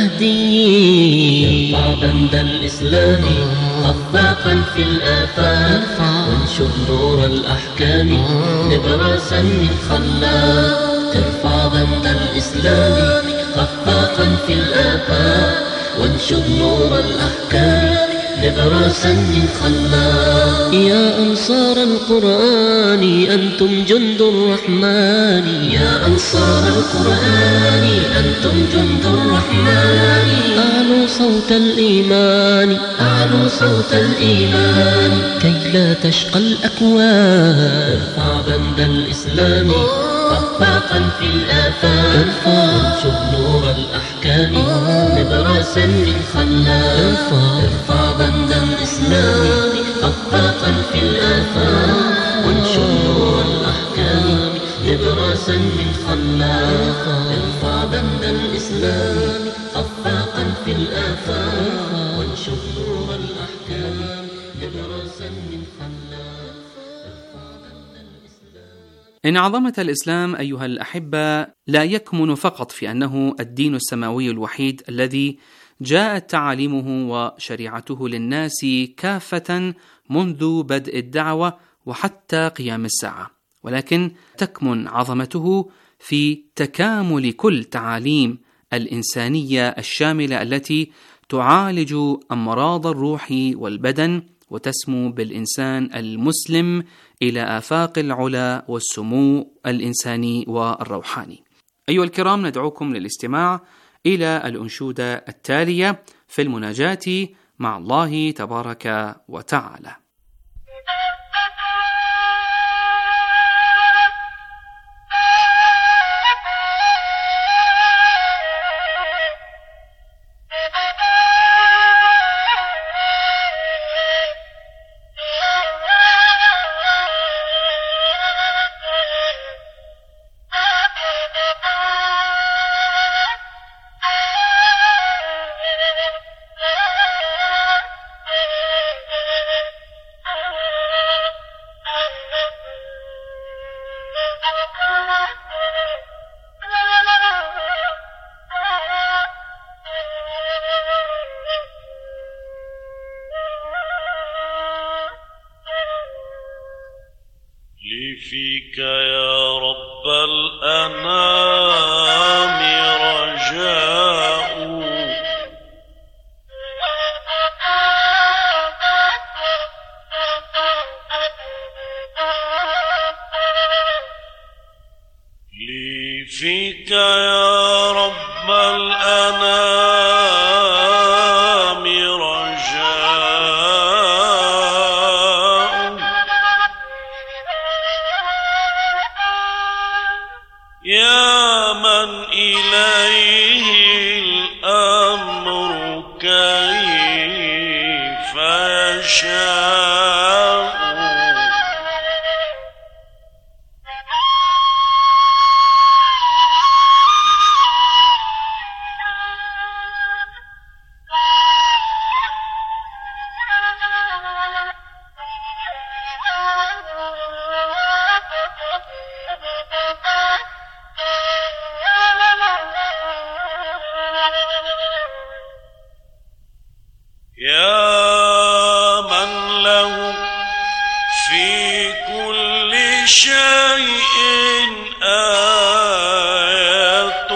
للمهديين. ارفع بند الإسلام خفاقا في الآفاق، وانشر نور الأحكام نبراسا من خلاق. ارفع بند الإسلام خفاقا في الآفاق، وانشر نور الأحكام نبراسا من خلاق. يا أنصار القرآن أنتم جند الرحمن، يا أنصار القرآن أنتم جند الرحمن، أعلوا صوت الإيمان، أعلوا صوت الإيمان كي لا تشقى الأكوان. ارفع بند الإسلام خفاقا في الآفاق، وانشر نور الأحكام نبراسا من خلاق. ارفع بند الإسلام خفاقا في الآفاق، وانشر نور الأحكام نبراسا من خلاق. ارفع بند الإسلام خفاقا في الآفاق، وانشر نور الأحكام نبراسا من خلاق. إن عظمة الإسلام أيها الأحبة لا يكمن فقط في أنه الدين السماوي الوحيد الذي جاءت تعاليمه وشريعته للناس كافة منذ بدء الدعوة وحتى قيام الساعة، ولكن تكمن عظمته في تكامل كل تعاليم الإنسانية الشاملة التي تعالج أمراض الروح والبدن وتسمو بالإنسان المسلم إلى آفاق العلا والسمو الإنساني والروحاني. أيها الكرام، ندعوكم للاستماع إلى الأنشودة التالية في المناجاة مع الله تبارك وتعالى. الأنام رجاء لي فيك يا رب الأنام رجاء يا من إليه الأمر كيف يشاء يا من له في كل شيء آية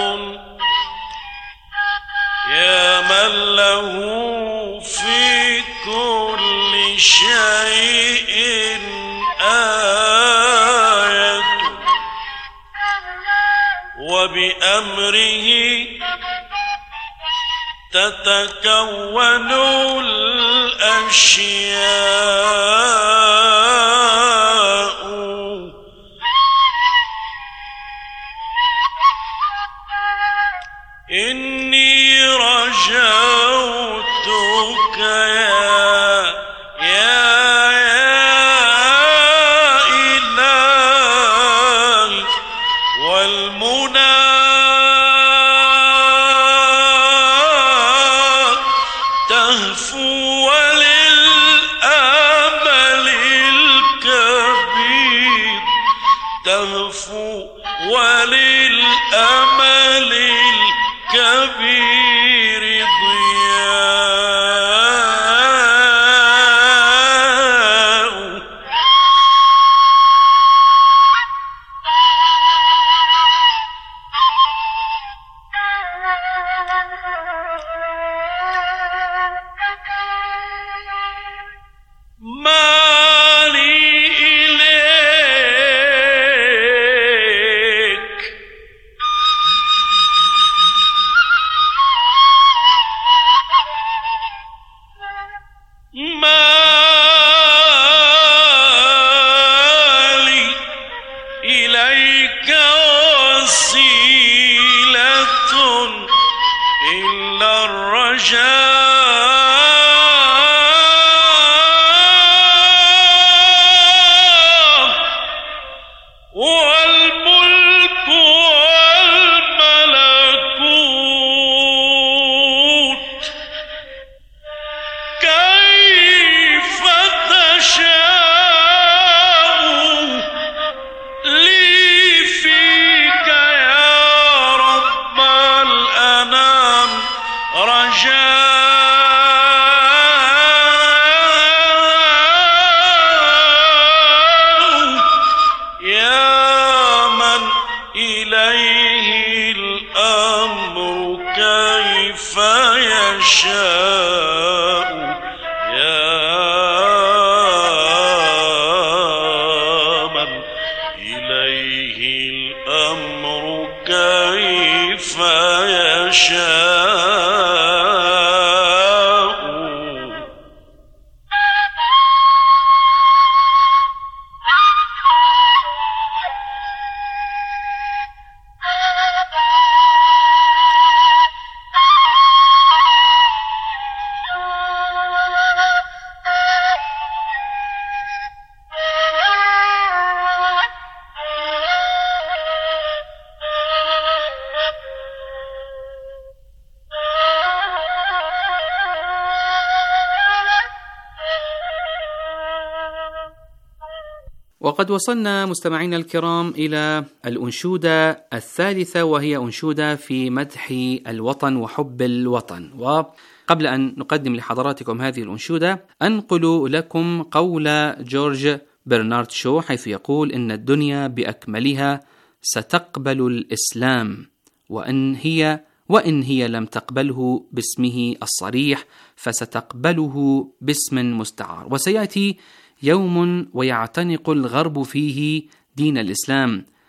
يا من له في كل شيء آية وبأمره تتكون الأشياء إني رجوتك يا يا يا إلهي والمنى تهفو وللأمل الكبير تهفو وللأمل الكبير ضياء ما لي إليك ما لي إليك وسيلة إلا الرجاء والملك والملكوت كيف تشاء لي فيك يا رب الأنام رجاء يا من إليه الأمر كيف يشاء يا من إليه الأمر كيف يشاء وقد وصلنا مستمعينا الكرام إلى الأنشودة الثالثة، وهي أنشودة في مدح الوطن وحب الوطن. وقبل أن نقدم لحضراتكم هذه الأنشودة أنقل لكم قول جورج برنارد شو، حيث يقول إن الدنيا بأكملها ستقبل الإسلام، وإن هي وإن هي لم تقبله باسمه الصريح فستقبله باسم مستعار. وسيأتي يوم ويعتنق الغرب فيه دين الإسلام،